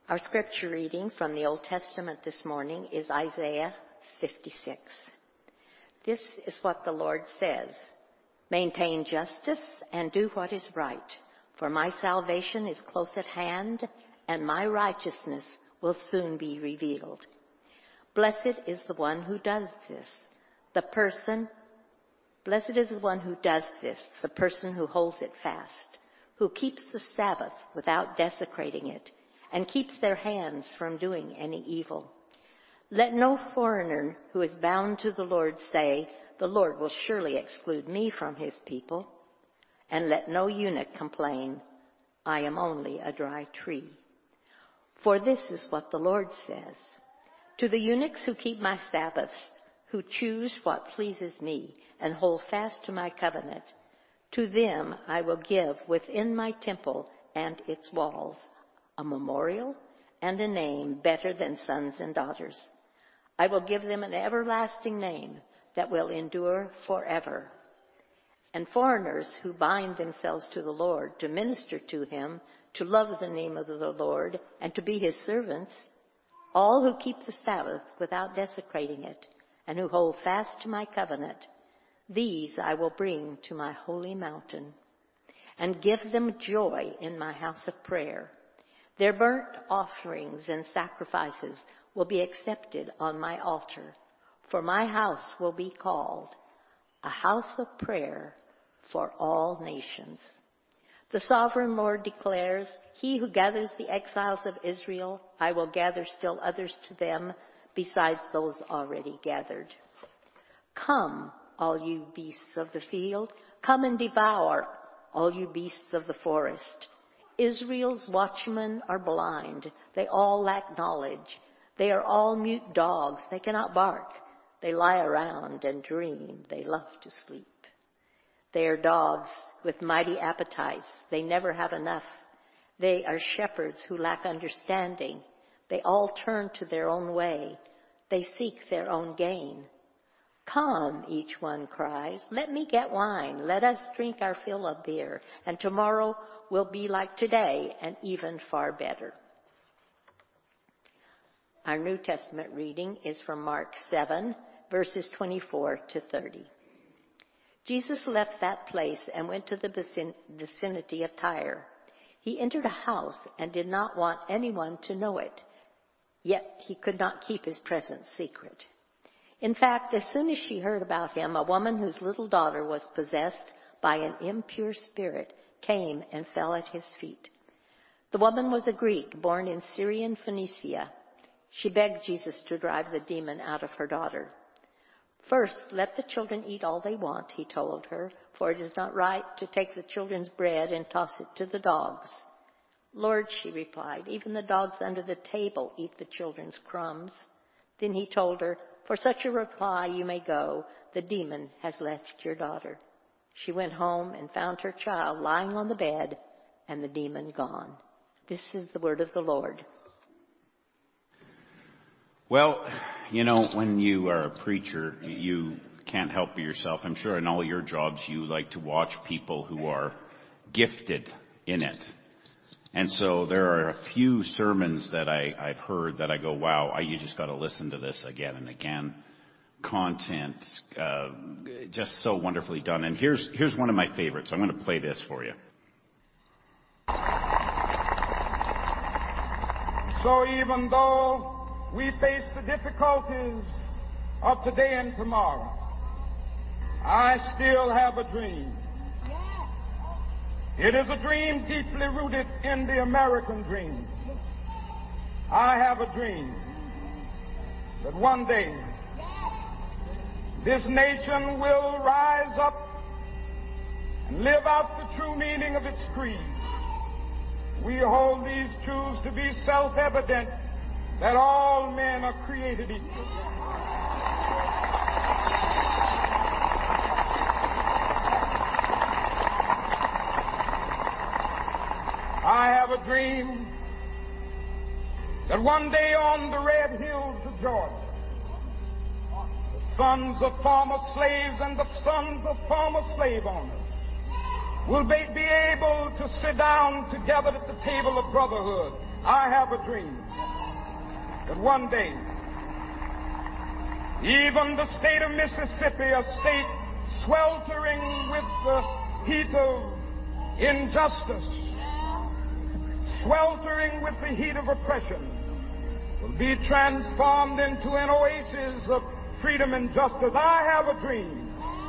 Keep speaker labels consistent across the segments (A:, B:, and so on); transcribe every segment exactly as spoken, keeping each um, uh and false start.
A: Our scripture reading from the Old Testament this morning is Isaiah fifty-six. This is what the Lord says: "Maintain justice and do what is right, for my salvation is close at hand, and my righteousness will soon be revealed. Blessed is the one who does this, the person, blessed is the one who does this, the person who holds it fast, who keeps the Sabbath without desecrating it, and keeps their hands from doing any evil. Let no foreigner who is bound to the Lord say, 'The Lord will surely exclude me from his people.' And let no eunuch complain, 'I am only a dry tree.' For this is what the Lord says: to the eunuchs who keep my Sabbaths, who choose what pleases me, and hold fast to my covenant, to them I will give within my temple and its walls a memorial and a name better than sons and daughters. I will give them an everlasting name that will endure forever. And foreigners who bind themselves to the Lord, to minister to him, to love the name of the Lord, and to be his servants, all who keep the Sabbath without desecrating it, and who hold fast to my covenant, these I will bring to my holy mountain, and give them joy in my house of prayer. Their burnt offerings and sacrifices will be accepted on my altar, for my house will be called a house of prayer for all nations. The sovereign Lord declares, he who gathers the exiles of Israel, I will gather still others to them besides those already gathered. Come, all you beasts of the field, come and devour, all you beasts of the forest. Israel's watchmen are blind. They all lack knowledge. They are all mute dogs. They cannot bark. They lie around and dream. They love to sleep. They are dogs with mighty appetites. They never have enough. They are shepherds who lack understanding. They all turn to their own way. They seek their own gain. Come, each one cries, let me get wine. Let us drink our fill of beer. And tomorrow will be like today and even far better." Our New Testament reading is from Mark seven, verses twenty-four to thirty. Jesus left that place and went to the vicinity of Tyre. He entered a house and did not want anyone to know it, yet he could not keep his presence secret. In fact, as soon as she heard about him, a woman whose little daughter was possessed by an impure spirit came and fell at his feet. The woman was a Greek born in Syrian Phoenicia. She begged Jesus to drive the demon out of her daughter. "First, let the children eat all they want," he told her, "for it is not right to take the children's bread and toss it to the dogs." "Lord," she replied, "even the dogs under the table eat the children's crumbs." Then he told her, "For such a reply you may go. The demon has left your daughter." She went home and found her child lying on the bed and the demon gone. This is the word of the Lord.
B: Well, you know, when you are a preacher, you can't help yourself. I'm sure in all your jobs you like to watch people who are gifted in it. And so there are a few sermons that I, I've heard that I go, wow, I, you just got to listen to this again and again. Content, uh, just so wonderfully done. And here's, here's one of my favorites. I'm going to play this for you.
C: So even though we face the difficulties of today and tomorrow, I still have a dream. It is a dream deeply rooted in the American dream. I have a dream that one day this nation will rise up and live out the true meaning of its creed. We hold these truths to be self-evident, that all men are created equal. I have a dream that one day on the red hills of Georgia, the sons of former slaves and the sons of former slave owners will be able to sit down together at the table of brotherhood I have a dream that one day, even the state of Mississippi, a state sweltering with the heat of injustice, sweltering with the heat of oppression, will be transformed into an oasis of freedom and justice. I have a dream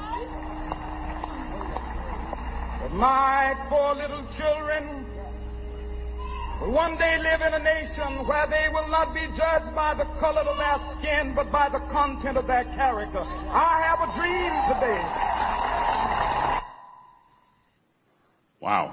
C: that my poor little children will one day live in a nation where they will not be judged by the color of their skin, but by the content of their character. I have a dream today.
B: Wow.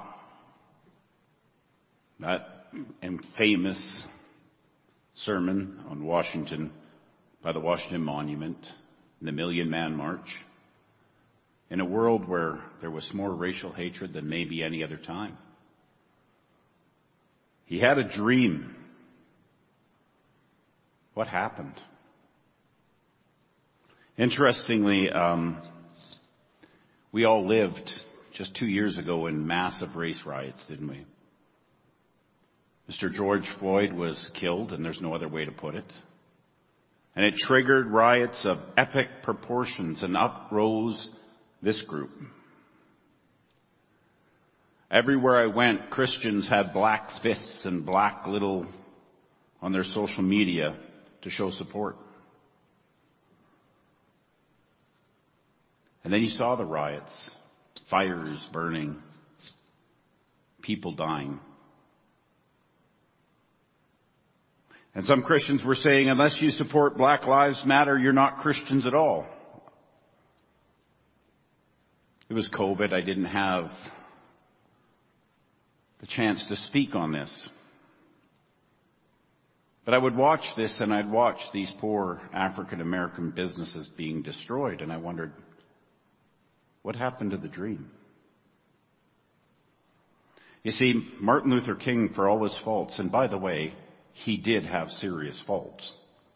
B: That famous sermon on Washington by the Washington Monument, the Million Man March, in a world where there was more racial hatred than maybe any other time. He had a dream. What happened? Interestingly, um, we all lived just two years ago in massive race riots, didn't we? Mister George Floyd was killed, and there's no other way to put it. And it triggered riots of epic proportions, and up rose this group. Everywhere I went, Christians had black fists and black little on their social media to show support. And then you saw the riots, fires burning, people dying. And some Christians were saying, unless you support Black Lives Matter, you're not Christians at all. It was COVID. I didn't have the chance to speak on this. But I would watch this, and I'd watch these poor African American businesses being destroyed, and I wondered, what happened to the dream? You see, Martin Luther King, for all his faults, and by the way, he did have serious faults.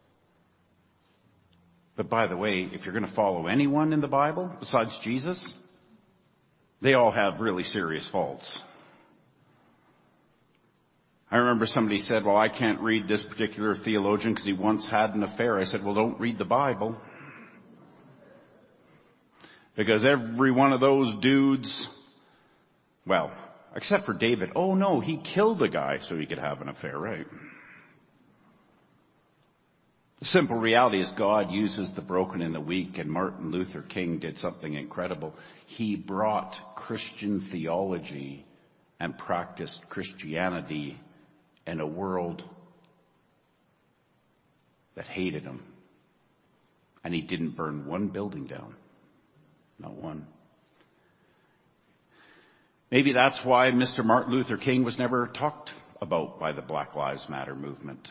B: But by the way, if you're going to follow anyone in the Bible besides Jesus, they all have really serious faults. I remember somebody said, well, I can't read this particular theologian because he once had an affair. I said, well, don't read the Bible. Because every one of those dudes, well, except for David, oh no, he killed a guy so he could have an affair, right? The simple reality is God uses the broken and the weak, and Martin Luther King did something incredible. He brought Christian theology and practiced Christianity in a world that hated him. And he didn't burn one building down. Not one. Maybe that's why Mister Martin Luther King was never talked about by the Black Lives Matter movement.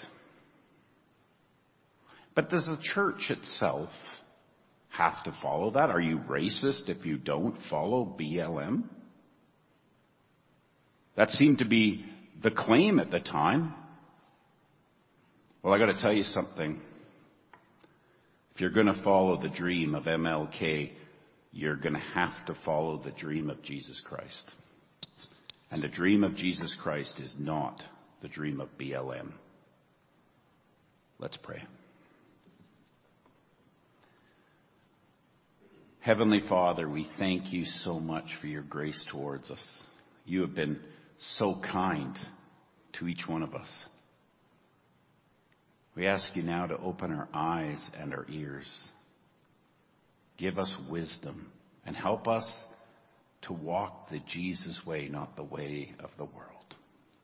B: But does the church itself have to follow that? Are you racist if you don't follow B L M? That seemed to be the claim at the time. Well, I got to tell you something. If you're going to follow the dream of M L K, you're going to have to follow the dream of Jesus Christ. And the dream of Jesus Christ is not the dream of B L M. Let's pray. Heavenly Father, we thank you so much for your grace towards us. You have been so kind to each one of us. We ask you now to open our eyes and our ears. Give us wisdom and help us to walk the Jesus way, not the way of the world.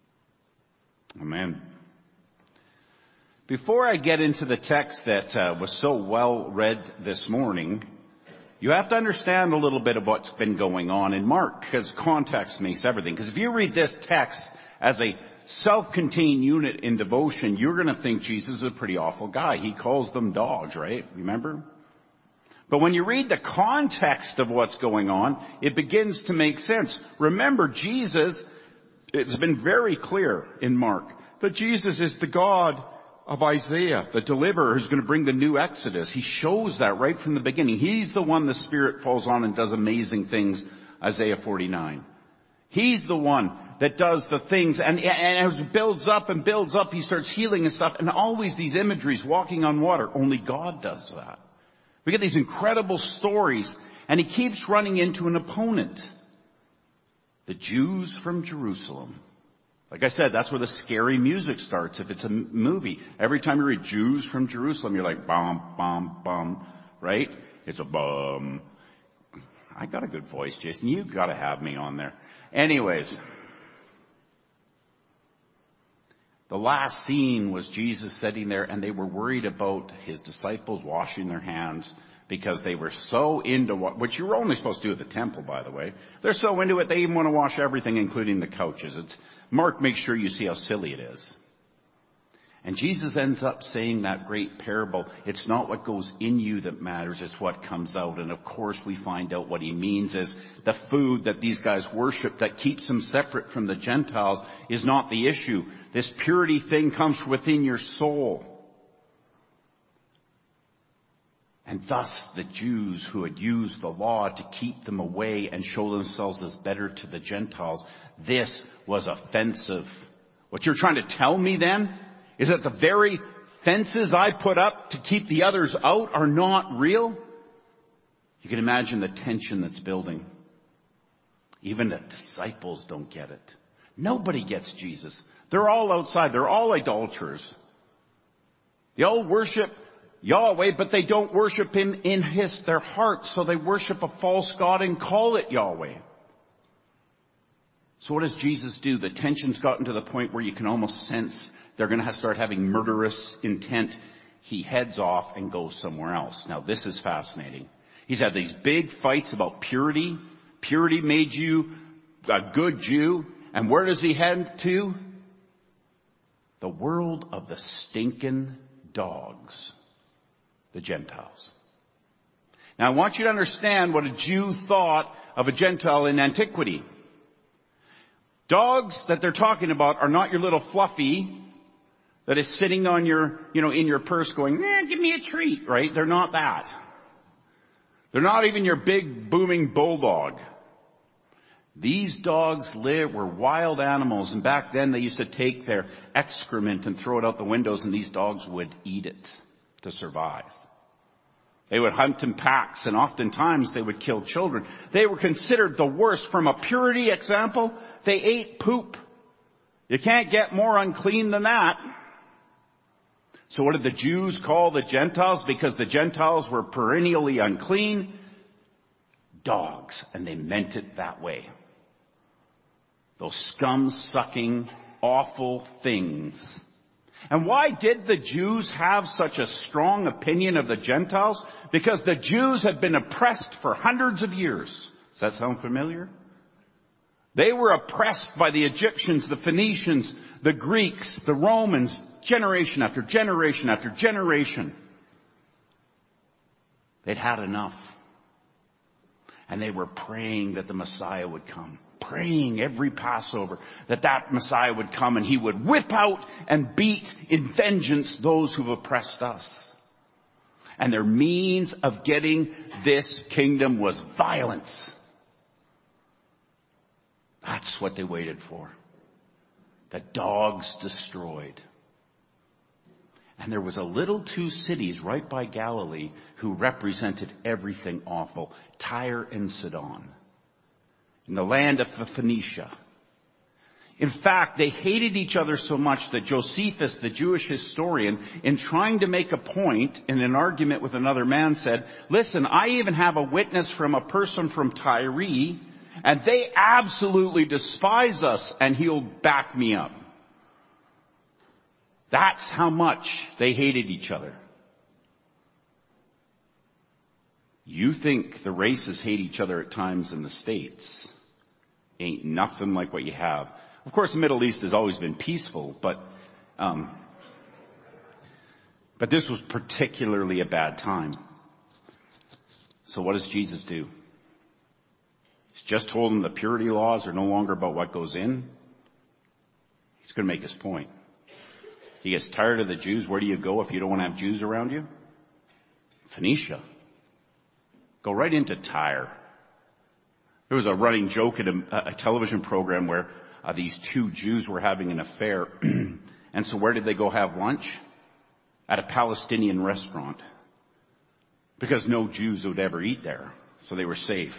B: Amen. Before I get into the text that uh, was so well read this morning, you have to understand a little bit of what's been going on in Mark, because context makes everything. Because if you read this text as a self-contained unit in devotion, you're going to think Jesus is a pretty awful guy. He calls them dogs, right? Remember? But when you read the context of what's going on, it begins to make sense. Remember, Jesus, it's been very clear in Mark that Jesus is the God of Isaiah, the deliverer who's going to bring the new Exodus. He shows that right from the beginning. He's the one the Spirit falls on and does amazing things, Isaiah forty-nine. He's the one that does the things. And, and as it builds up and builds up, he starts healing and stuff. And always these imageries, walking on water. Only God does that. We get these incredible stories. And he keeps running into an opponent. The Jews from Jerusalem. Like I said, that's where the scary music starts if it's a movie. Every time you read Jews from Jerusalem, you're like, bum, bum, bum, right? It's a bum. I got a good voice, Jason. You've got to have me on there. Anyways. The last scene was Jesus sitting there, and they were worried about his disciples washing their hands because they were so into what, which you were only supposed to do at the temple, by the way. They're so into it, they even want to wash everything, including the couches. It's, Mark makes sure you see how silly it is. And Jesus ends up saying that great parable. It's not what goes in you that matters, it's what comes out. And of course we find out what he means is the food that these guys worship that keeps them separate from the Gentiles is not the issue. This purity thing comes from within your soul. And thus the Jews who had used the law to keep them away and show themselves as better to the Gentiles, this was offensive. What you're trying to tell me then is that the very fences I put up to keep the others out are not real? You can imagine the tension that's building. Even the disciples don't get it. Nobody gets Jesus. They're all outside. They're all idolaters. They all worship Yahweh, but they don't worship him in his, their heart. So they worship a false god and call it Yahweh. So what does Jesus do? The tension's gotten to the point where you can almost sense they're going to start having murderous intent. He heads off and goes somewhere else. Now this is fascinating. He's had these big fights about purity. Purity made you a good Jew. And where does he head to? The world of the stinking dogs. The Gentiles. Now I want you to understand what a Jew thought of a Gentile in antiquity. Dogs that they're talking about are not your little fluffy that is sitting on your, you know, in your purse going, eh, give me a treat, right? They're not that. They're not even your big booming bulldog. These dogs live, were wild animals, and back then they used to take their excrement and throw it out the windows, and these dogs would eat it to survive. They would hunt in packs, and oftentimes they would kill children. They were considered the worst. From a purity example, they ate poop. You can't get more unclean than that. So what did the Jews call the Gentiles? Because the Gentiles were perennially unclean. Dogs. And they meant it that way. Those scum-sucking, awful things. And why did the Jews have such a strong opinion of the Gentiles? Because the Jews had been oppressed for hundreds of years. Does that sound familiar? They were oppressed by the Egyptians, the Phoenicians, the Greeks, the Romans, generation after generation after generation. They'd had enough. And they were praying that the Messiah would come. Praying every Passover that that Messiah would come and he would whip out and beat in vengeance those who've oppressed us. And their means of getting this kingdom was violence. That's what they waited for. The dogs destroyed. And there was a little two cities right by Galilee who represented everything awful. Tyre and Sidon. In the land of Phoenicia. In fact, they hated each other so much that Josephus, the Jewish historian, in trying to make a point in an argument with another man said, listen, I even have a witness from a person from Tyre, and they absolutely despise us, and he'll back me up. That's how much they hated each other. You think the races hate each other at times in the States. Ain't nothing like what you have. Of course, the Middle East has always been peaceful, but um, but this was particularly a bad time. So what does Jesus do? He's just told them the purity laws are no longer about what goes in. He's going to make his point. He gets tired of the Jews. Where do you go if you don't want to have Jews around you? Phoenicia. Go right into Tyre. There was a running joke at a, a television program where uh, these two Jews were having an affair. And so where did they go have lunch? At a Palestinian restaurant. Because no Jews would ever eat there. So they were safe.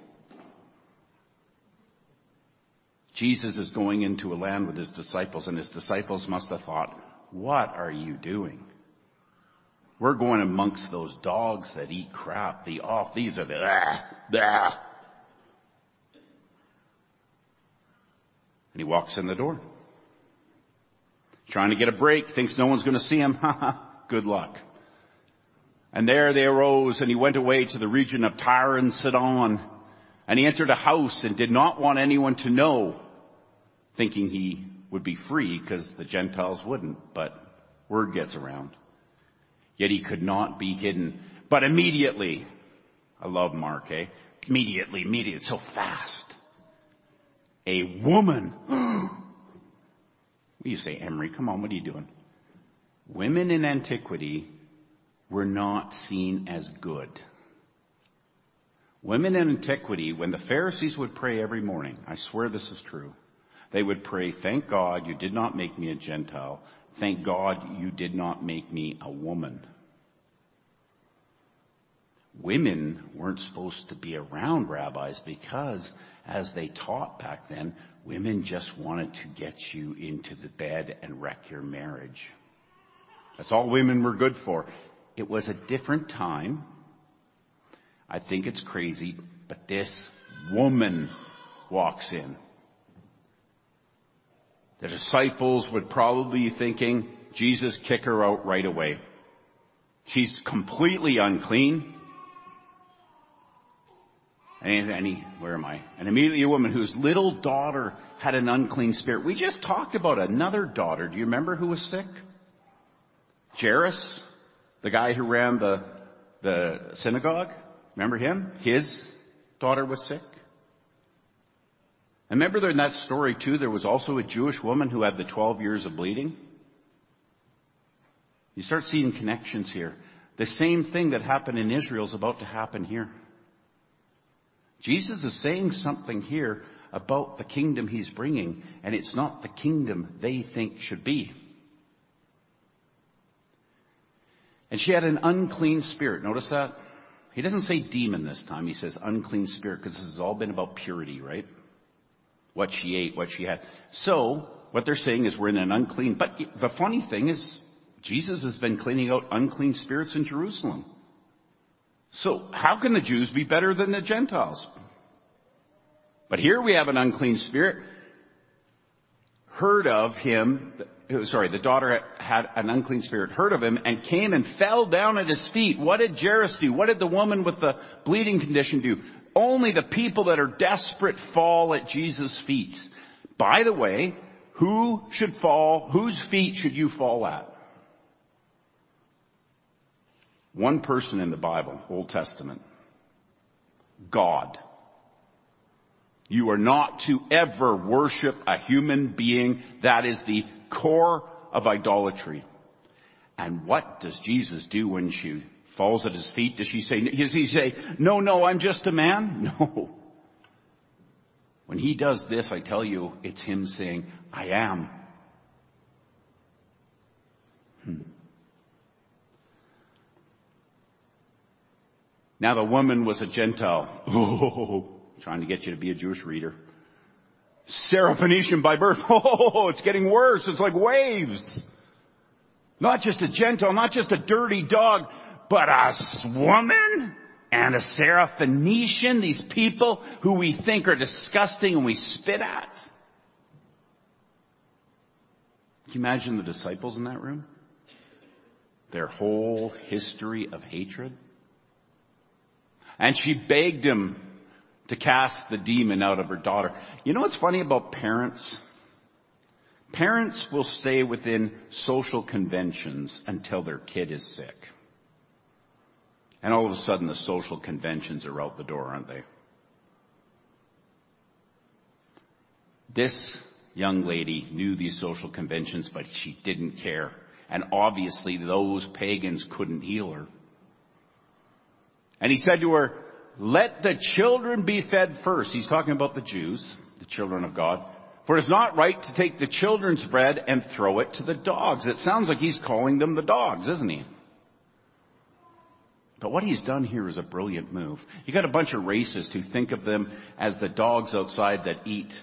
B: Jesus is going into a land with his disciples, and his disciples must have thought, what are you doing? We're going amongst those dogs that eat crap. The off, these are the, ah, ah. And he walks in the door. Trying to get a break, thinks no one's going to see him. Good luck. And there they arose, and he went away to the region of Tyre and Sidon. And he entered a house and did not want anyone to know, thinking he would be free because the Gentiles wouldn't. But word gets around. Yet he could not be hidden. But immediately, I love Mark, eh? Immediately, immediately, so fast. A woman. You say, Emery, come on, what are you doing? Women in antiquity were not seen as good. Women in antiquity, when the Pharisees would pray every morning, I swear this is true, they would pray, thank God you did not make me a Gentile. Thank God you did not make me a woman. Women weren't supposed to be around rabbis because, as they taught back then, women just wanted to get you into the bed and wreck your marriage. That's all women were good for. It was a different time. I think it's crazy, but this woman walks in. The disciples would probably be thinking, Jesus, kick her out right away. She's completely unclean. And, and he, where am I? And immediately a woman whose little daughter had an unclean spirit. We just talked about another daughter. Do you remember who was sick? Jairus, the guy who ran the, the synagogue. Remember him? His daughter was sick. And remember in that story too, there was also a Jewish woman who had the twelve years of bleeding. You start seeing connections here. The same thing that happened in Israel is about to happen here. Jesus is saying something here about the kingdom he's bringing, and it's not the kingdom they think should be. And she had an unclean spirit. Notice that? He doesn't say demon this time. He says unclean spirit, because this has all been about purity, right? What she ate, what she had. So, what they're saying is we're in an unclean... But the funny thing is, Jesus has been cleaning out unclean spirits in Jerusalem. So, how can the Jews be better than the Gentiles? But here we have an unclean spirit. Heard of him... Sorry, the daughter had an unclean spirit, heard of him, and came and fell down at his feet. What did Jairus do? What did the woman with the bleeding condition do? Only the people that are desperate fall at Jesus' feet. By the way, who should fall, whose feet should you fall at? One person in the Bible, Old Testament. God. You are not to ever worship a human being. That is the core of idolatry. And what does Jesus do when she falls at his feet? Does she say, does he say, no, no, I'm just a man? No. When he does this, I tell you, it's him saying, I am. Hmm. Now the woman was a Gentile. Oh, trying to get you to be a Jewish reader. Syrophoenician by birth. Oh, it's getting worse. It's like waves. Not just a Gentile, not just a dirty dog, but a woman and a Syrophoenician. These people who we think are disgusting and we spit at. Can you imagine the disciples in that room? Their whole history of hatred. And she begged him to cast the demon out of her daughter. You know what's funny about parents? Parents will stay within social conventions until their kid is sick. And all of a sudden the social conventions are out the door, aren't they? This young lady knew these social conventions, but she didn't care. And obviously those pagans couldn't heal her. And he said to her, let the children be fed first. He's talking about the Jews, the children of God. For it is not right to take the children's bread and throw it to the dogs. It sounds like he's calling them the dogs, isn't he? But what he's done here is a brilliant move. You got a bunch of racists who think of them as the dogs outside that eat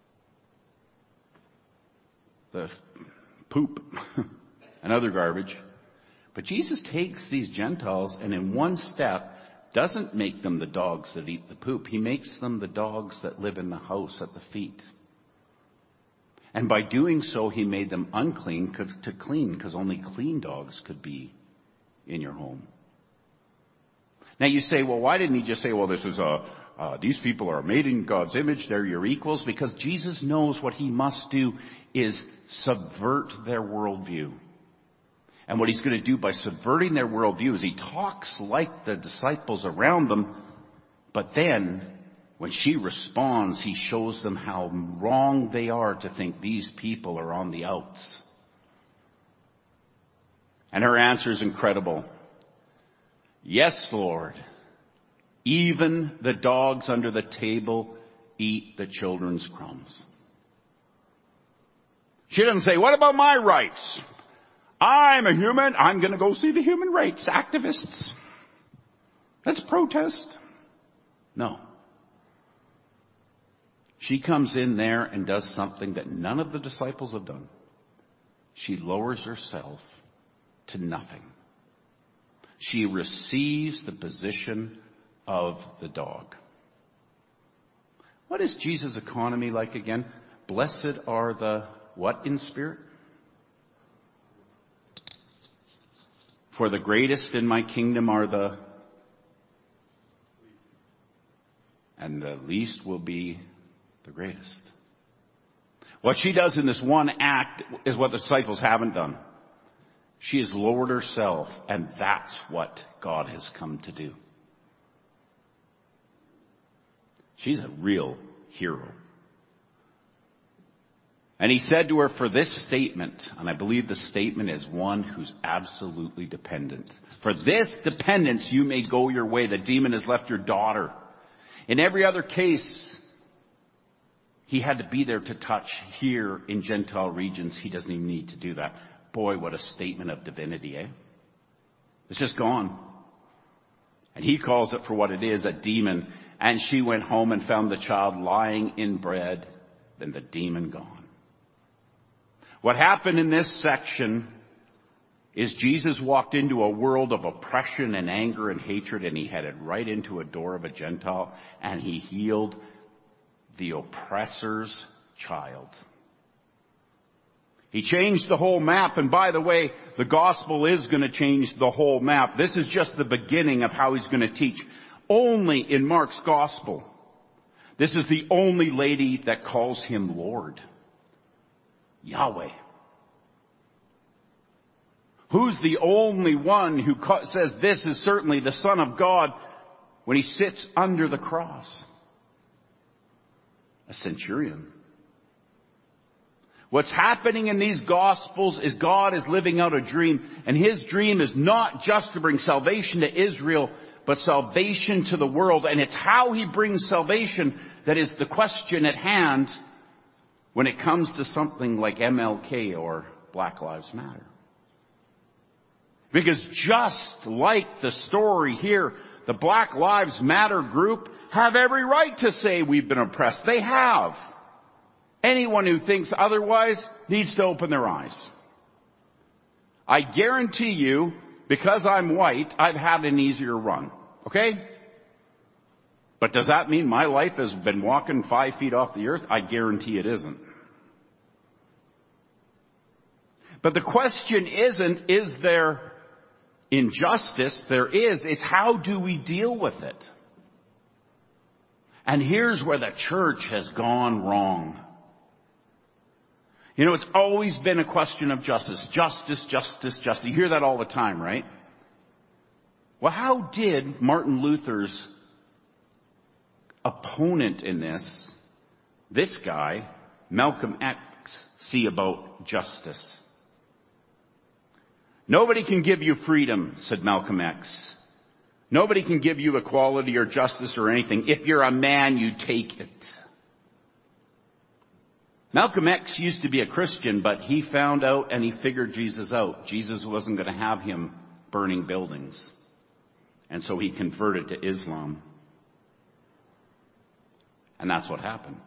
B: the poop and other garbage. But Jesus takes these Gentiles and in one step doesn't make them the dogs that eat the poop. He makes them the dogs that live in the house at the feet. And by doing so, he made them unclean to clean, because only clean dogs could be in your home. Now you say, well, why didn't he just say, well, this is a, uh, these people are made in God's image, they're your equals? Because Jesus knows what he must do is subvert their worldview. And what he's going to do by subverting their worldview is he talks like the disciples around them, but then when she responds, he shows them how wrong they are to think these people are on the outs. And her answer is incredible. Yes, Lord. Even the dogs under the table eat the children's crumbs. She doesn't say, what about my rights? I'm a human. I'm going to go see the human rights activists. Let's protest. No. She comes in there and does something that none of the disciples have done. She lowers herself to nothing. She receives the position of the dog. What is Jesus' economy like again? Blessed are the what in spirit? For the greatest in my kingdom are the, and the least will be the greatest. What she does in this one act is what the disciples haven't done. She has lowered herself, and that's what God has come to do. She's a real hero. And he said to her, for this statement, and I believe the statement is one who's absolutely dependent. For this dependence you may go your way. The demon has left your daughter. In every other case, he had to be there to touch. Here in Gentile regions, he doesn't even need to do that. Boy, what a statement of divinity, eh? It's just gone. And he calls it for what it is, a demon. And she went home and found the child lying in bed, then the demon gone. What happened in this section is Jesus walked into a world of oppression and anger and hatred, and he headed right into a door of a Gentile, and he healed the oppressor's child. He changed the whole map, and by the way, the gospel is going to change the whole map. This is just the beginning of how he's going to teach. Only in Mark's gospel, this is the only lady that calls him Lord. Yahweh. Who's the only one who says this is certainly the Son of God when he sits under the cross? A centurion. What's happening in these Gospels is God is living out a dream, and his dream is not just to bring salvation to Israel, but salvation to the world. And it's how he brings salvation that is the question at hand when it comes to something like M L K or Black Lives Matter. Because just like the story here, the Black Lives Matter group have every right to say we've been oppressed. They have. Anyone who thinks otherwise needs to open their eyes. I guarantee you, because I'm white, I've had an easier run. Okay? But does that mean my life has been walking five feet off the earth? I guarantee it isn't. But the question isn't, is there injustice? There is. It's how do we deal with it? And here's where the church has gone wrong. You know, it's always been a question of justice. Justice, justice, justice. You hear that all the time, right? Well, how did Martin Luther's opponent in this, this guy, Malcolm X, see about justice? Nobody can give you freedom, said Malcolm X. Nobody can give you equality or justice or anything. If you're a man, you take it. Malcolm X used to be a Christian, but he found out and he figured Jesus out. Jesus wasn't going to have him burning buildings. And so he converted to Islam. And that's what happened.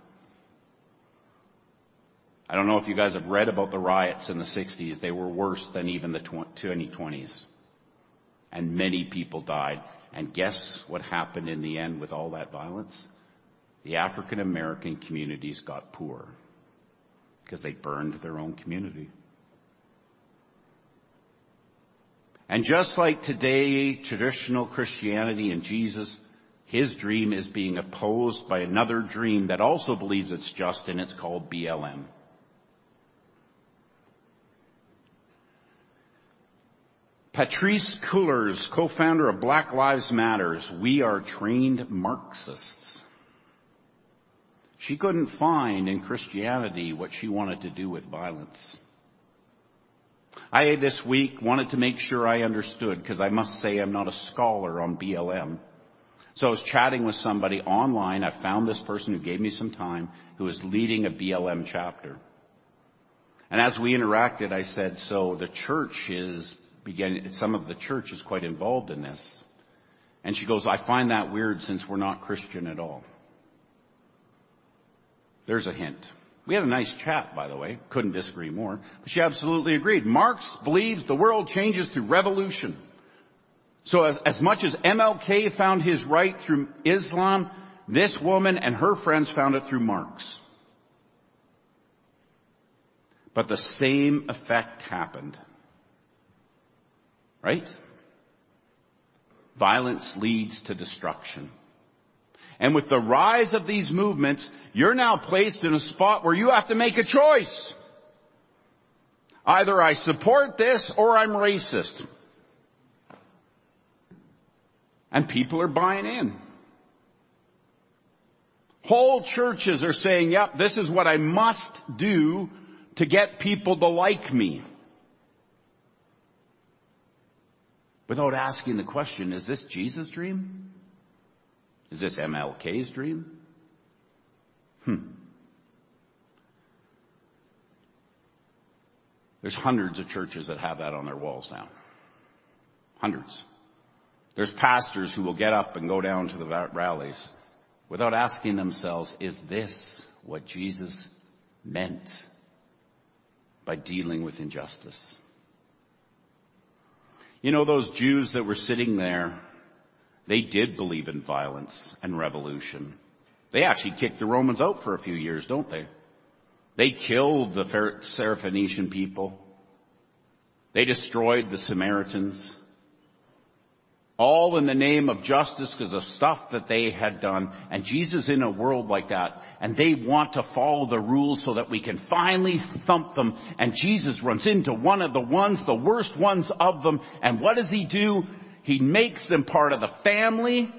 B: I don't know if you guys have read about the riots in the sixties. They were worse than even the twenty twenties. And many people died. And guess what happened in the end with all that violence? The African American communities got poor because they burned their own community. And just like today, traditional Christianity and Jesus, his dream is being opposed by another dream that also believes it's just, and it's called B L M. Patrisse Cullors, co-founder of Black Lives Matter, we are trained Marxists. She couldn't find in Christianity what she wanted to do with violence. I, this week, wanted to make sure I understood, because I must say I'm not a scholar on B L M. So I was chatting with somebody online. I found this person who gave me some time, who was leading a B L M chapter. And as we interacted, I said, so the church is beginning, some of the church is quite involved in this. And she goes, I find that weird since we're not Christian at all. There's a hint. We had a nice chat, by the way. Couldn't disagree more. But she absolutely agreed. Marx believes the world changes through revolution. So as, as much as M L K found his right through Islam, this woman and her friends found it through Marx. But the same effect happened. Right? Violence leads to destruction. And with the rise of these movements, you're now placed in a spot where you have to make a choice. Either I support this or I'm racist. And people are buying in. Whole churches are saying, yep, this is what I must do to get people to like me. Without asking the question, is this Jesus' dream? Is this M L K's dream? Hmm. There's hundreds of churches that have that on their walls now. Hundreds. There's pastors who will get up and go down to the rallies without asking themselves, is this what Jesus meant by dealing with injustice? You know, those Jews that were sitting there, they did believe in violence and revolution. They actually kicked the Romans out for a few years, don't they? They killed the Syrophoenician people. They destroyed the Samaritans. All in the name of justice because of stuff that they had done. And Jesus in a world like that. And they want to follow the rules so that we can finally thump them. And Jesus runs into one of the ones, the worst ones of them. And what does he do? He makes them part of the family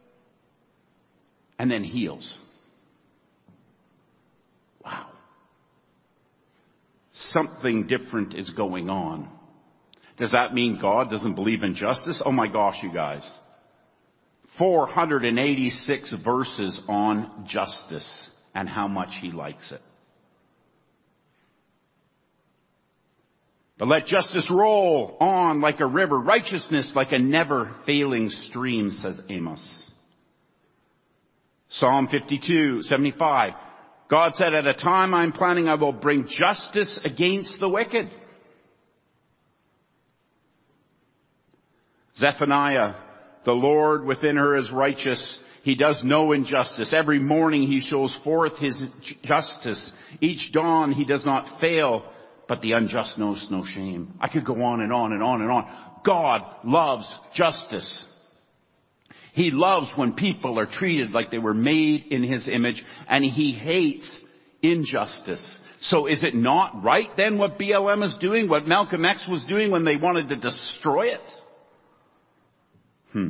B: and then heals. Wow. Something different is going on. Does that mean God doesn't believe in justice? Oh my gosh, you guys. four hundred eighty-six verses on justice and how much he likes it. But let justice roll on like a river, righteousness like a never-failing stream, says Amos. Psalm fifty-two, seventy-five. God said, at a time I'm planning, I will bring justice against the wicked. Zephaniah, the Lord within her is righteous. He does no injustice. Every morning he shows forth his justice. Each dawn he does not fail, but the unjust knows no shame. I could go on and on and on and on. God loves justice. He loves when people are treated like they were made in his image, and he hates injustice. So is it not right then what B L M is doing, what Malcolm X was doing when they wanted to destroy it? Hmm.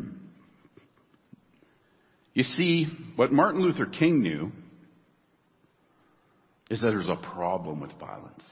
B: You see, what Martin Luther King knew is that there's a problem with violence.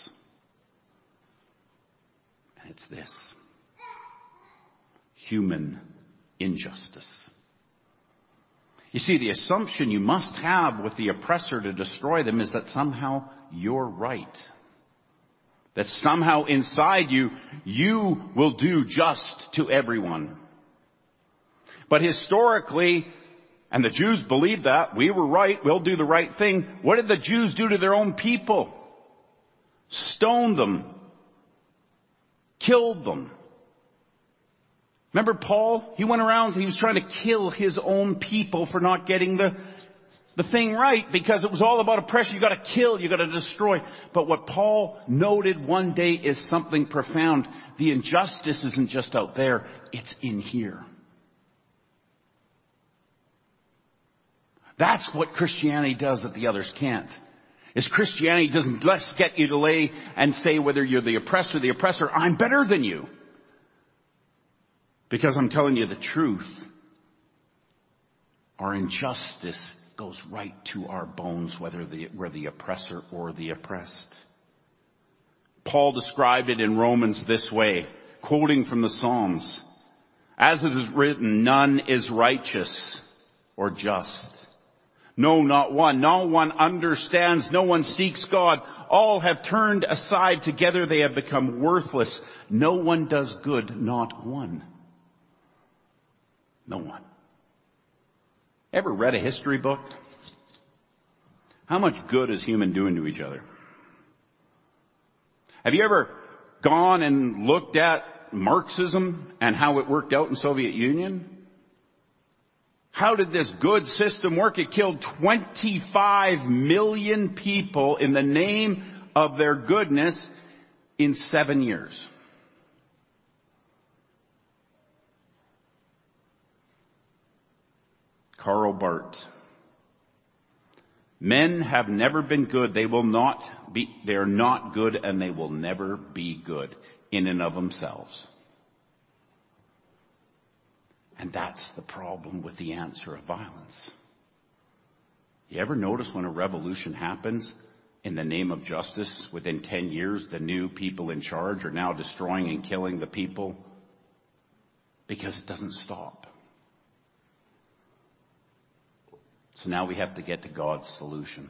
B: And it's this. Human injustice. You see, the assumption you must have with the oppressor to destroy them is that somehow you're right. That somehow inside you, you will do just to everyone. But historically, and the Jews believed that, we were right, we'll do the right thing. What did the Jews do to their own people? Stoned them. Killed them. Remember Paul? He went around, he was trying to kill his own people for not getting the, the thing right, because it was all about oppression. You gotta kill, you gotta destroy. But what Paul noted one day is something profound. The injustice isn't just out there, it's in here. That's what Christianity does that the others can't. Is Christianity doesn't let's get you to lay and say whether you're the oppressed or the oppressor, I'm better than you. Because I'm telling you the truth. Our injustice goes right to our bones, whether the, we're the oppressor or the oppressed. Paul described it in Romans this way, quoting from the Psalms. As it is written, none is righteous or just. No, not one. No one understands. No one seeks God. All have turned aside. Together they have become worthless. No one does good, not one. No one. Ever read a history book? How much good is human doing to each other? Have you ever gone and looked at Marxism and how it worked out in Soviet Union? How did this good system work? It killed twenty-five million people in the name of their goodness in seven years. Karl Barth. Men have never been good. They will not be, they are not good, and they will never be good in and of themselves. And that's the problem with the answer of violence. You ever notice when a revolution happens in the name of justice, within ten years, the new people in charge are now destroying and killing the people? Because it doesn't stop. So now we have to get to God's solution.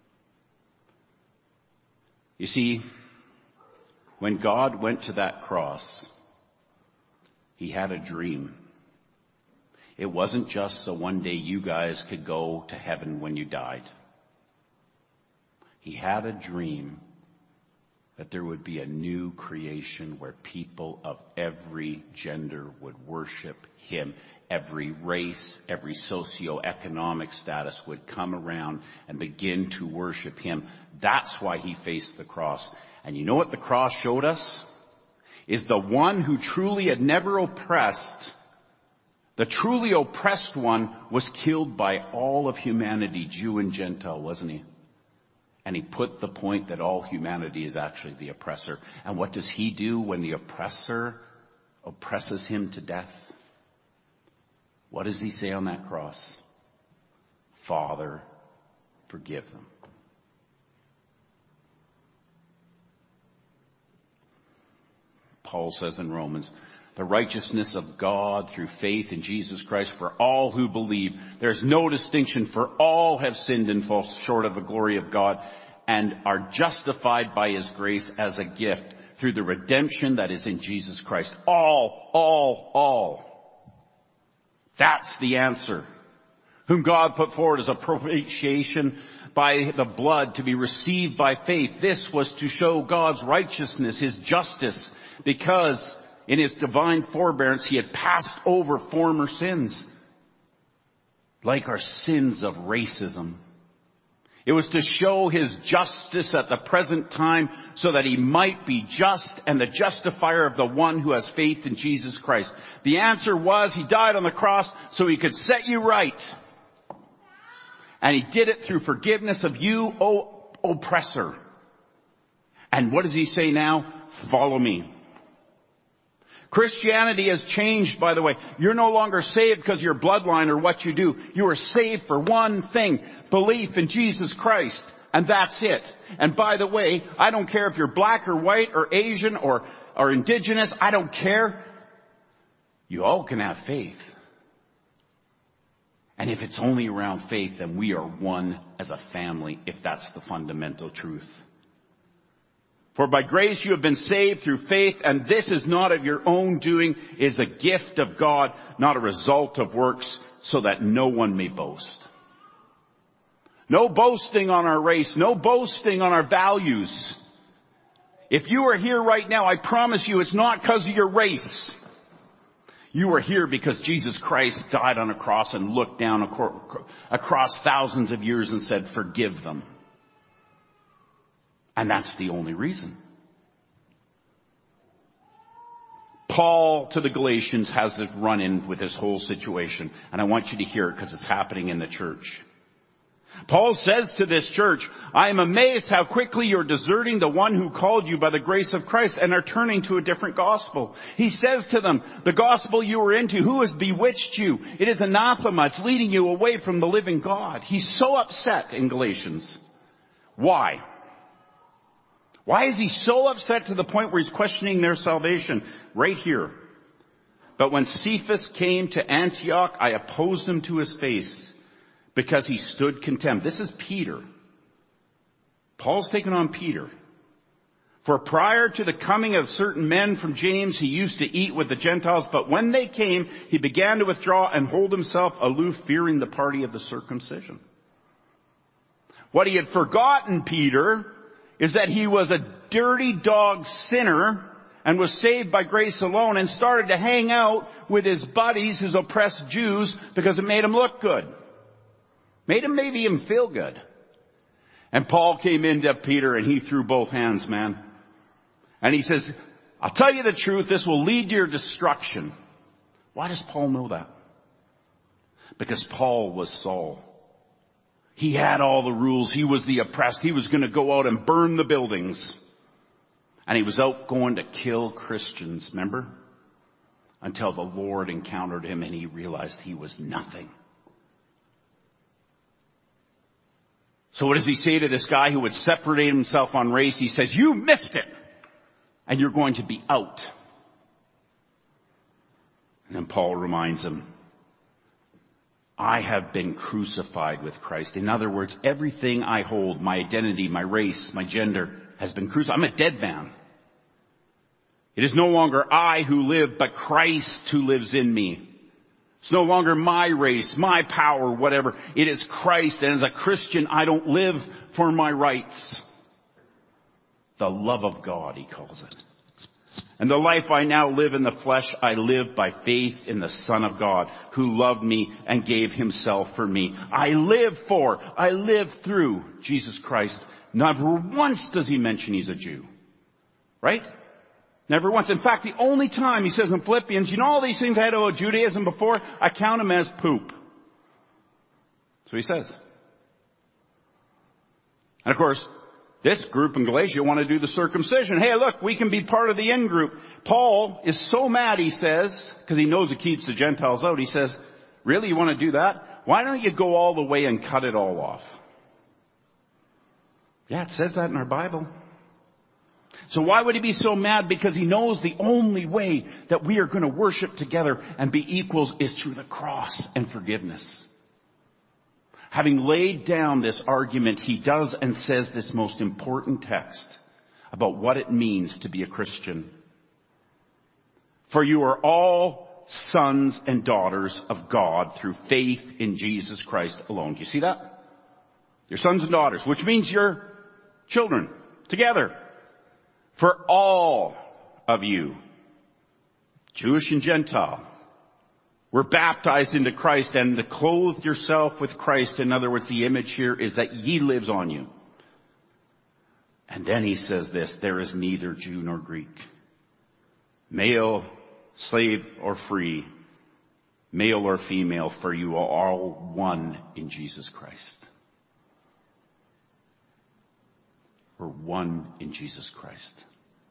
B: You see, when God went to that cross, He had a dream. It wasn't just so one day you guys could go to heaven when you died. He had a dream that there would be a new creation where people of every gender would worship Him. Every race, every socioeconomic status would come around and begin to worship Him. That's why He faced the cross. And you know what the cross showed us? Is the one who truly had never oppressed, the truly oppressed one, was killed by all of humanity, Jew and Gentile, wasn't He? And He put the point that all humanity is actually the oppressor. And what does He do when the oppressor oppresses Him to death? What does He say on that cross? Father, forgive them. Paul says in Romans, the righteousness of God through faith in Jesus Christ for all who believe. There's no distinction, for all have sinned and fall short of the glory of God and are justified by His grace as a gift through the redemption that is in Jesus Christ. All, all, all. That's the answer. Whom God put forward as a propitiation by the blood to be received by faith. This was to show God's righteousness, His justice, because in His divine forbearance He had passed over former sins, like our sins of racism. It was to show His justice at the present time so that He might be just and the justifier of the one who has faith in Jesus Christ. The answer was He died on the cross so He could set you right. And He did it through forgiveness of you, O oppressor. And what does He say now? Follow me. Christianity has changed, by the way. You're no longer saved because of your bloodline or what you do. You are saved for one thing, belief in Jesus Christ. And that's it. And by the way, I don't care if you're black or white or Asian or, or indigenous. I don't care. You all can have faith. And if it's only around faith, then we are one as a family, if that's the fundamental truth. For by grace you have been saved through faith, and this is not of your own doing, it is a gift of God, not a result of works, so that no one may boast. No boasting on our race, no boasting on our values. If you are here right now, I promise you it's not because of your race. You are here because Jesus Christ died on a cross and looked down across thousands of years and said, forgive them. And that's the only reason. Paul to the Galatians has this run-in with this whole situation. And I want you to hear it because it's happening in the church. Paul says to this church, I am amazed how quickly you're deserting the one who called you by the grace of Christ and are turning to a different gospel. He says to them, the gospel you were into, who has bewitched you? It is anathema. It's leading you away from the living God. He's so upset in Galatians. Why? Why is he so upset to the point where he's questioning their salvation? Right here. But when Cephas came to Antioch, I opposed him to his face, because he stood contempt. This is Peter. Paul's taken on Peter. For prior to the coming of certain men from James, he used to eat with the Gentiles, but when they came, he began to withdraw and hold himself aloof, fearing the party of the circumcision. What he had forgotten, Peter, is that he was a dirty dog sinner and was saved by grace alone and started to hang out with his buddies, his oppressed Jews, because it made him look good. Made him maybe even feel good. And Paul came into Peter and he threw both hands, man. And he says, I'll tell you the truth, this will lead to your destruction. Why does Paul know that? Because Paul was Saul. He had all the rules. He was the oppressed. He was going to go out and burn the buildings. And he was out going to kill Christians, remember? Until the Lord encountered him and he realized he was nothing. So what does he say to this guy who would separate himself on race? He says, you missed it. And you're going to be out. And then Paul reminds him, I have been crucified with Christ. In other words, everything I hold, my identity, my race, my gender, has been crucified. I'm a dead man. It is no longer I who live, but Christ who lives in me. It's no longer my race, my power, whatever. It is Christ. And as a Christian, I don't live for my rights. The love of God, he calls it. And the life I now live in the flesh, I live by faith in the Son of God, who loved me and gave himself for me. I live for, I live through Jesus Christ. Never once does he mention he's a Jew. Right? Never once. In fact, the only time he says in Philippians, you know all these things I had about Judaism before? I count them as poop. So he says. And of course, this group in Galatia want to do the circumcision. Hey, look, we can be part of the in group. Paul is so mad, he says, because he knows it keeps the Gentiles out. He says, really, you want to do that? Why don't you go all the way and cut it all off? Yeah, it says that in our Bible. So why would he be so mad? Because he knows the only way that we are going to worship together and be equals is through the cross and forgiveness. Having laid down this argument, he does and says this most important text about what it means to be a Christian. For you are all sons and daughters of God through faith in Jesus Christ alone. Do you see that? You're sons and daughters, which means you're children together. For all of you, Jewish and Gentile, were baptized into Christ and to clothe yourself with Christ. In other words, the image here is that he lives on you. And then he says this, there is neither Jew nor Greek, male, slave or free, male or female, for you are all one in Jesus Christ. We're one in Jesus Christ.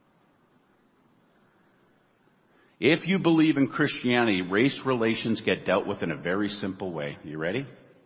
B: If you believe in Christianity, race relations get dealt with in a very simple way. You ready?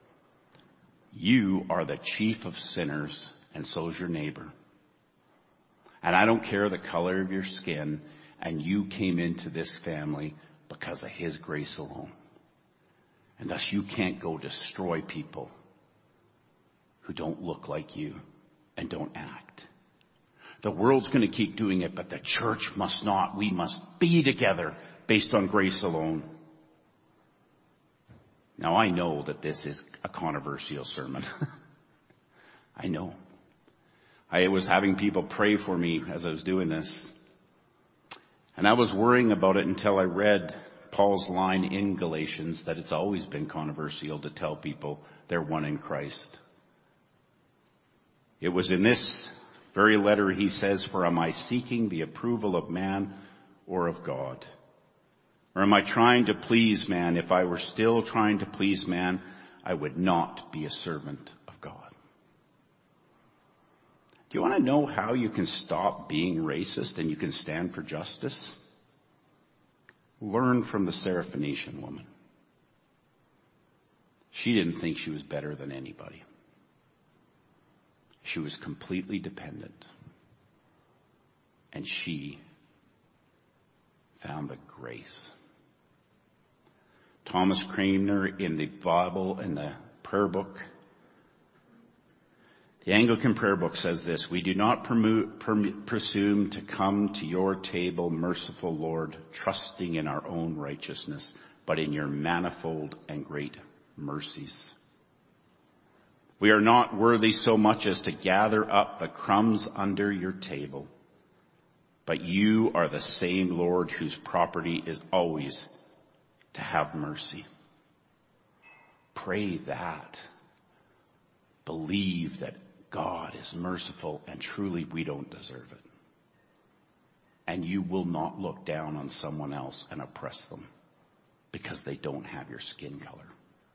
B: You are the chief of sinners, and so is your neighbor. And I don't care the color of your skin, and you came into this family because of his grace alone. And thus you can't go destroy people who don't look like you and don't act. The world's going to keep doing it, but the church must not. We must be together based on grace alone. Now, I know that this is a controversial sermon. I know. I was having people pray for me as I was doing this. And I was worrying about it until I read Paul's line in Galatians that it's always been controversial to tell people they're one in Christ. It was in this very letter he says, "For am I seeking the approval of man or of God? Or am I trying to please man? If I were still trying to please man, I would not be a servant of God." Do you want to know how you can stop being racist and you can stand for justice? Learn from the Syrophoenician woman. She didn't think she was better than anybody. She was completely dependent. And she found the grace. Thomas Cranmer in the Bible, in the prayer book, the Anglican prayer book says this: "We do not permu- perm- presume to come to your table, merciful Lord, trusting in our own righteousness, but in your manifold and great mercies. We are not worthy so much as to gather up the crumbs under your table, but you are the same Lord whose property is always to have mercy." Pray that. Believe that God is merciful and truly we don't deserve it. And you will not look down on someone else and oppress them because they don't have your skin color.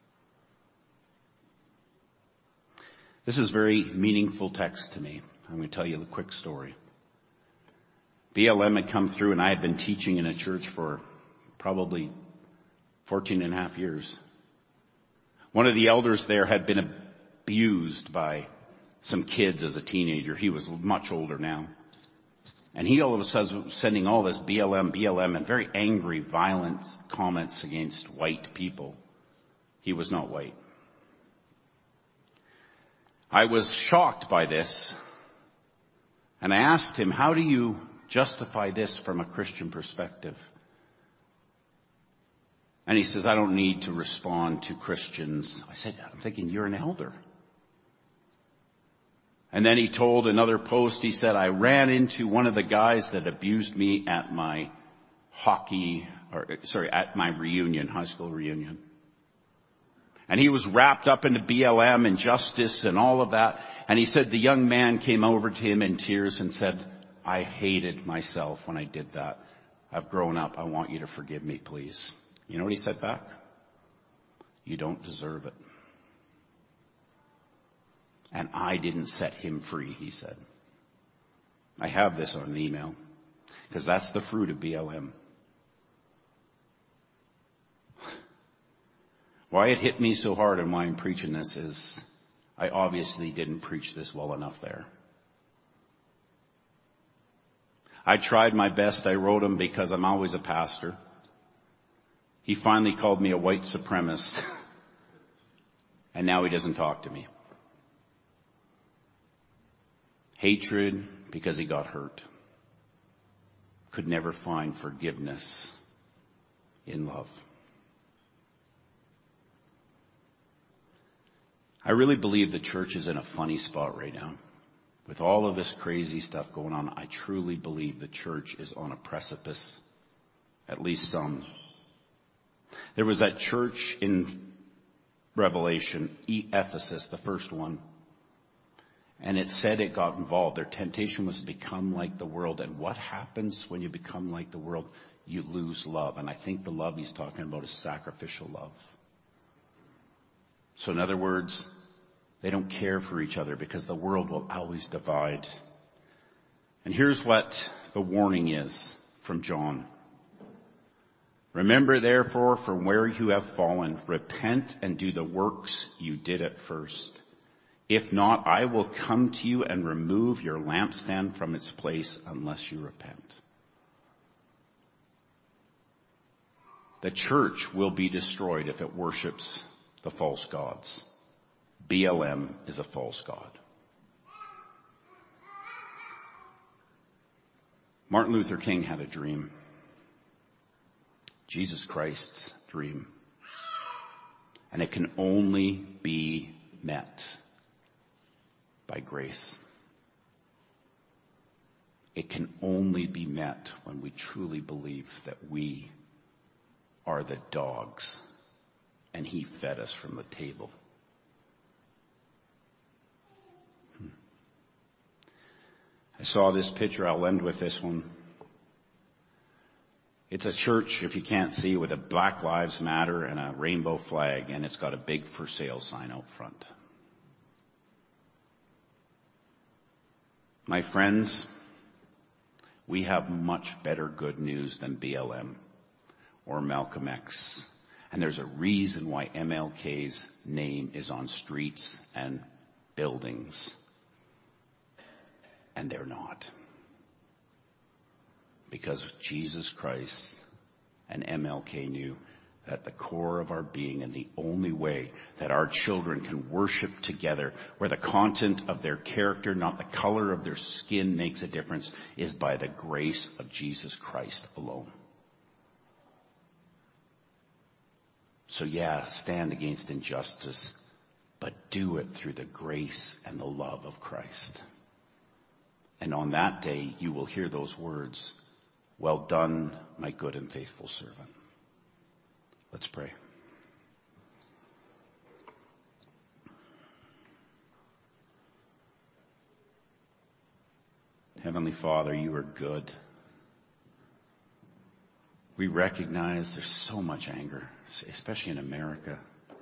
B: This is a very meaningful text to me. I'm going to tell you a quick story. B L M had come through and I had been teaching in a church for probably fourteen and a half years. One of the elders there had been abused by some kids as a teenager. He was much older now. And he all of a sudden was sending all this B L M, B L M, and very angry, violent comments against white people. He was not white. I was shocked by this. And I asked him, "How do you justify this from a Christian perspective?" And he says, "I don't need to respond to Christians." I said, "I'm thinking you're an elder." And then he told another post, he said, "I ran into one of the guys that abused me at my hockey, or sorry, at my reunion, high school reunion. And he was wrapped up into B L M and justice and all of that." And he said the young man came over to him in tears and said, "I hated myself when I did that. I've grown up. I want you to forgive me, please." You know what he said back? "You don't deserve it." And I didn't set him free, he said. I have this on email because that's the fruit of B L M. Why it hit me so hard and why I'm preaching this is I obviously didn't preach this well enough there. I tried my best. I wrote him because I'm always a pastor. He finally called me a white supremacist. And now he doesn't talk to me. Hatred because he got hurt. Could never find forgiveness in love. I really believe the church is in a funny spot right now. With all of this crazy stuff going on, I truly believe the church is on a precipice. At least some. There was that church in Revelation, Ephesus, the first one. And it said it got involved. Their temptation was to become like the world. And what happens when you become like the world? You lose love. And I think the love he's talking about is sacrificial love. So in other words, they don't care for each other because the world will always divide. And here's what the warning is from John. "Remember therefore from where you have fallen, repent and do the works you did at first. If not, I will come to you and remove your lampstand from its place unless you repent." The church will be destroyed if it worships the false gods. B L M is a false god. Martin Luther King had a dream. Jesus Christ's dream. And it can only be met by grace. It can only be met when we truly believe that we are the dogs and he fed us from the table. Hmm. I saw this picture. I'll end with this one. It's a church, if you can't see, with a Black Lives Matter and a rainbow flag, and it's got a big for sale sign out front. My friends, we have much better good news than B L M or Malcolm X. And there's a reason why M L K's name is on streets and buildings. And they're not. Because Jesus Christ and M L K knew that the core of our being and the only way that our children can worship together, where the content of their character, not the color of their skin, makes a difference, is by the grace of Jesus Christ alone. So yeah, stand against injustice, but do it through the grace and the love of Christ. And on that day, you will hear those words, "Well done, my good and faithful servant." Let's pray. Heavenly Father, you are good. We recognize there's so much anger, especially in America.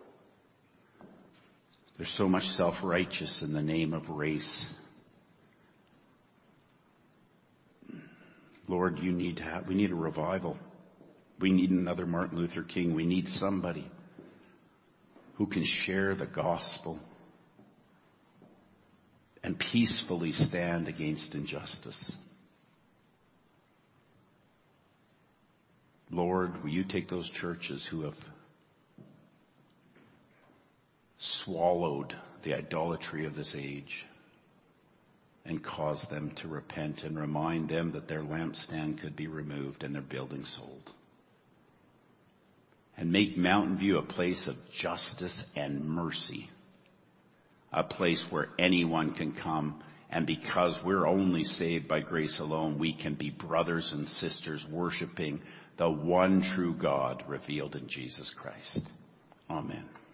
B: There's so much self-righteous in the name of race. Lord, you need to have, we need a revival. We need another Martin Luther King. We need somebody who can share the gospel and peacefully stand against injustice. Lord, will you take those churches who have swallowed the idolatry of this age and cause them to repent and remind them that their lampstand could be removed and their building sold. And make Mountain View a place of justice and mercy. A place where anyone can come, and because we're only saved by grace alone, we can be brothers and sisters worshiping the one true God revealed in Jesus Christ. Amen.